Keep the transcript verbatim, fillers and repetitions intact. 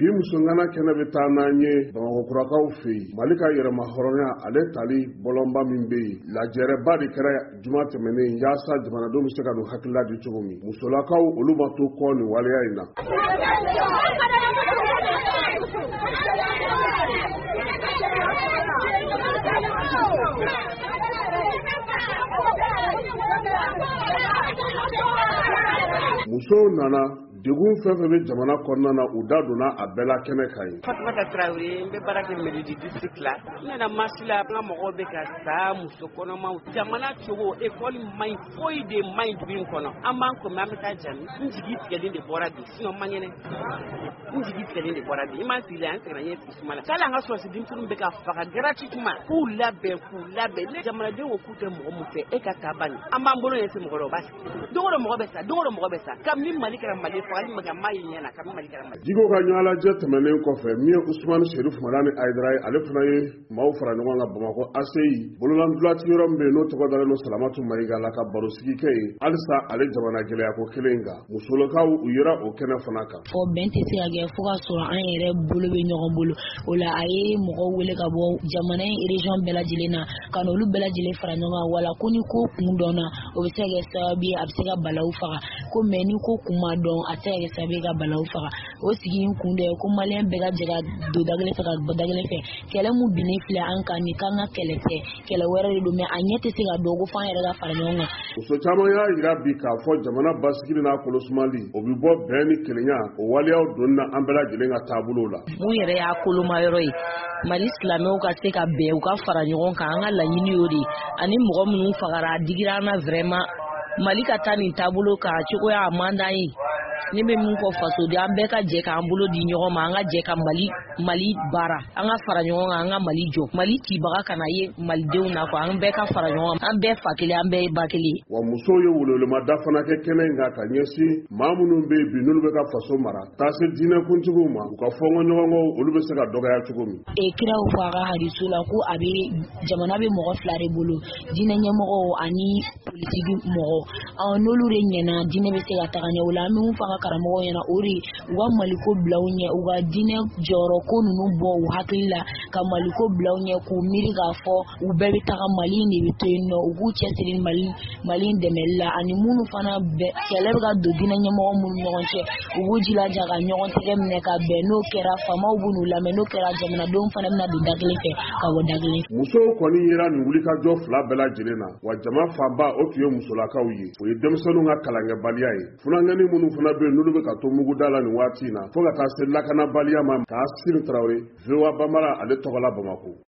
bi musongana kɛnɛ bɛ taa n'an ye Bamakɔkurakaw fɛ yen Mali ka yɛrɛma hɔrɔnya ale tali bɔlɔnba min bɛ yen lajɛrɛba de kɛra juma tɛmɛnen yaasa jamanadenw bɛ se ka don hakilila di cogo min musolakaw olu ma to kɔ nin waleya in na. Musow nana degun fɛn fɛn bɛ jamana kɔnɔna na u da donna a bɛɛ la kɛnɛ kan ye. Fatumata Traoré n bɛ baara kɛ Mairie district la n nana marché la an ka mɔgɔw bɛ ka sa muso kɔnɔmaw jamana cogo école maɲi foyi de maɲi dugu in kɔnɔ an b'an ko mɛ an bɛ taa jami n jigi tigɛlen de bɔra bi sinon man kɛnɛ n jigi tigɛlen de bɔra bi i m'a sigi an sɛgɛn ye suma la k'ale an ka sɔrɔsi denmisɛnninw bɛ ka faga gratuitement k'u labɛn k'u labɛn ne jamanadenw ko k'u tɛ mɔgɔ mun fɛ e ka taa bani an b'an bolo ɲɛsin mɔgɔ dɔ b'a sigi don o don mɔgɔ bɛ sa don o don mɔgɔ bɛ sa kabini Mali kɛra Mali fagali ma kɛ maa ye ɲɛna kabini Mali kɛra Mali. Jiko ka ɲɔgɔnlajɛ tɛmɛnen kɔfɛ min ye Usumani Serif Madani Ayidara ye ale fana ye maaw fara ɲɔgɔn kan Bamakɔ A C I bololandilanci yɔrɔ min bɛ yen n'o tɔgɔ dalen don Salamatu Mayiga la ka barosigi kɛ yen halisa ale jamana gɛlɛya ko kelen kan musolakaw u yera o kɛnɛ fana kan. Fɔ bɛn tɛ se ka kɛ fo ka sɔrɔ an yɛrɛ bolo bɛ ɲɔgɔn bolo o la a ye mɔgɔw wele ka bɔ jamana in région bɛɛ lajɛlen na ka n'olu bɛɛ lajɛlen fara ɲɔgɔn kan wala ko ni ko kun dɔnna o bɛ se ka kɛ sababu ye a bɛ se ka balawu faga ko mɛ ni ko kun ma dɔn a tɛ se ka kɛ sababu ye ka balawu faga o sigi in kun dɛ ko maliyɛn bɛɛ ka jɛ ka don da kelen fɛ ka bɔ da kelen fɛ kɛlɛ mun binnen filɛ an kan nin k'an ka kɛlɛ tɛ kɛlɛ wɛrɛ de don mɛ a ɲɛ tɛ se ka dɔn ko f'an yɛrɛ ka fara ɲɔgɔn kan. Muso caman y'a yira bi k'a fɔ jamana basigi n'a kolosumali o bɛ bɔ bɛn ni kelenya o waleyaw donna an bɛɛ lajɛlen ka taabolo la. Mun yɛrɛ y'a koloma yɔrɔ ye Mali silamɛw ka se ka bɛn u ka fara ɲɔgɔn kan an ka laɲini y'o de ani mɔgɔ minnu fagara a digira an na vraiment Mali ka taa nin taabolo kan cogoya a man d'an ye. Ne bɛ min fɔ fasoden an bɛɛ ka jɛ k'an bolo di ɲɔgɔn ma an ka jɛ ka Mali Mali baara an ka fara ɲɔgɔn kan an ka Mali jɔ Mali cibaga kana ye malidenw na quoi an bɛɛ ka fara ɲɔgɔn kan an bɛɛ fa kelen an bɛɛ ye ba kelen. Wa musow ye welewelema da fana kɛ kɛnɛ in kan ka ɲɛsin maa minnu bɛ yen bi n'olu bɛ ka faso mara taa se diinɛ kuntigiw ma u ka fɔnkɔ ɲɔgɔnkɔ olu bɛ se ka dɔgɔya cogo min. E kiraw fɔ a ka hadisu la ko a bɛ jamana bɛ mɔgɔ fila de bolo diinɛ ɲɛmɔgɔw ani politiki mɔgɔ n'olu de ɲɛna diinɛ bɛ se ka taga ɲɛ o la an bɛ mun fɔ an ka karamɔgɔw ɲɛna o de u ka Maliko bila u ɲɛ u ka diinɛ jɔyɔrɔ ko ninnu bɔ u hakili la ka Maliko bila u ɲɛ k'u miiri k'a fɔ u bɛɛ bɛ taga Mali in de bɛ to yen nɔ u k'u cɛsiri Mali Mali in dɛmɛli la ani minnu fana bɛɛ kɛlɛ bɛ ka don diinɛ ɲɛmɔgɔ minnu ɲɔgɔn cɛ u b'u jilaja ka ɲɔgɔn tɛgɛ minɛ ka bɛn n'o kɛra faamaw b'u n'u lamɛn n'o kɛra jamanadenw fana bɛna don da kelen fɛ ka bɔ da kelen. Musow kɔni yera nin wulikajɔ fila bɛɛ lajɛlen na wa jama fanba o tun ye musolakaw ye o ye denmisɛnninw ka kalankɛbaliya ye funankɛni minnu fana bɛ yen n'olu bɛ ka to muguda la nin waati in na fo ka taa se lakanabaliya ma k'a Siri Traoré V O A Banbara ale tɔgɔ la Bamakɔ.